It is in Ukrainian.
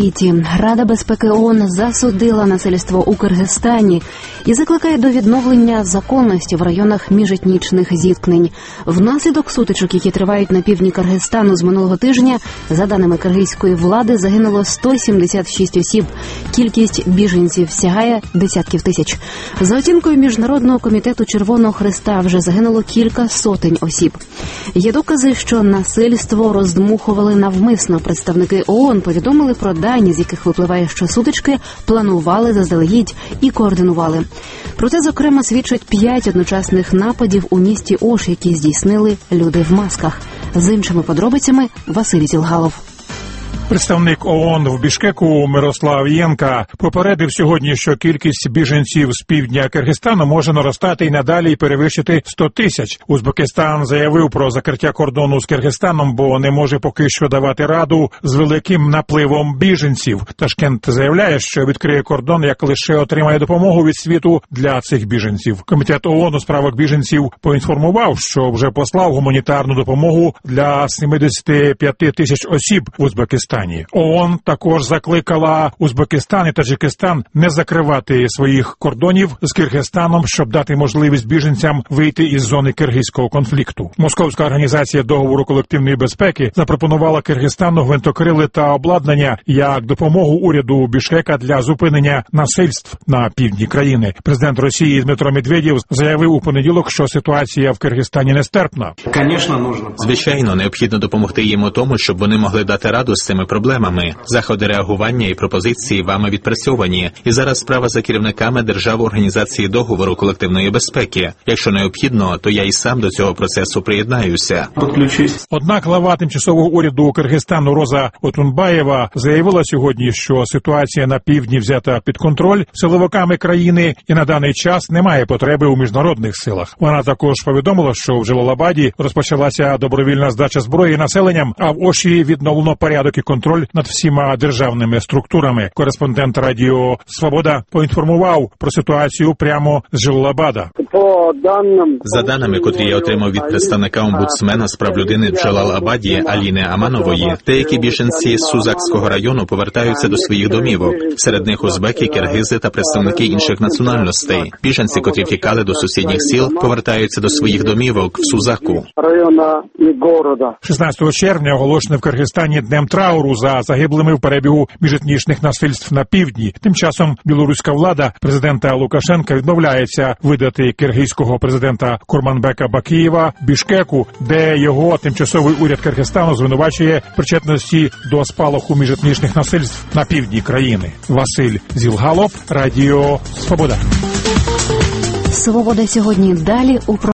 світі. Рада безпеки ООН засудила насильство у Киргизстані і закликає до відновлення законності в районах міжетнічних зіткнень. Внаслідок сутичок, які тривають на півдні Киргизстану з минулого тижня, за даними киргизької влади, загинуло 176 осіб. Кількість біженців сягає десятків тисяч. За оцінкою Міжнародного комітету Червоного Хреста, вже загинуло кілька сотень осіб. Є докази, що насильство роздмухували навмисно. Представники ООН повідомили про дані, з яких випливає, що сутички планували заздалегідь і координували. Про це, зокрема, свідчать 5 одночасних нападів у місті Ош, які здійснили люди в масках. З іншими подробицями Василь Зілгалов. Представник ООН в Бішкеку Мирослав Єнка попередив сьогодні, що кількість біженців з півдня Киргизстану може наростати і надалі перевищити 100 тисяч. Узбекистан заявив про закриття кордону з Киргизстаном, бо не може поки що давати раду з великим напливом біженців. Ташкент заявляє, що відкриє кордон, як лише отримає допомогу від світу для цих біженців. Комітет ООН у справах біженців поінформував, що вже послав гуманітарну допомогу для 75 тисяч осіб в Узбекистані. ООН також закликала Узбекистан і Таджикистан не закривати своїх кордонів з Киргизстаном, щоб дати можливість біженцям вийти із зони киргизького конфлікту. Московська організація договору колективної безпеки запропонувала Киргизстану гвинтокрили та обладнання як допомогу уряду Бішкека для зупинення насильств на півдні країни. Президент Росії Дмитро Медведєв заявив у понеділок, що ситуація в Киргизстані нестерпна. Звичайно, необхідно допомогти їм у тому, щоб вони могли дати раду з цими проблемами. Заходи реагування і пропозиції вами відпрацьовані. І зараз справа за керівниками держав Організації договору колективної безпеки. Якщо необхідно, то я і сам до цього процесу приєднаюся. Однак глава тимчасового уряду Киргизстану Роза Отунбаєва заявила сьогодні, що ситуація на півдні взята під контроль силовиками країни і на даний час немає потреби у міжнародних силах. Вона також повідомила, що в Джалалабаді розпочалася добровільна здача зброї населенням, а в Оші відновлено порядок і контроль над всіма державними структурами. Кореспондент Радіо Свобода поінформував про ситуацію прямо з Джалалабада. За даними, котрі я отримав від представника омбудсмена з прав людини в Джалалабаді Аліни Аманової, деякі біженці з Сузакського району повертаються до своїх домівок. Серед них узбеки, киргизи та представники інших національностей. Біженці, котрі втікали до сусідніх сіл, повертаються до своїх домівок в Сузаку. 16 червня оголошено в Киргизстані днем трауру за загиблими в перебігу міжетнічних насильств на півдні. Тим часом білоруська влада президента Лукашенка відмовляється видати киргизького президента Курманбека Бакієва Бішкеку, де його тимчасовий уряд Киргизстану звинувачує причетності до спалаху міжетнічних насильств на півдні країни. Василь Зілгалов, Радіо Свобода. Свобода сьогодні далі у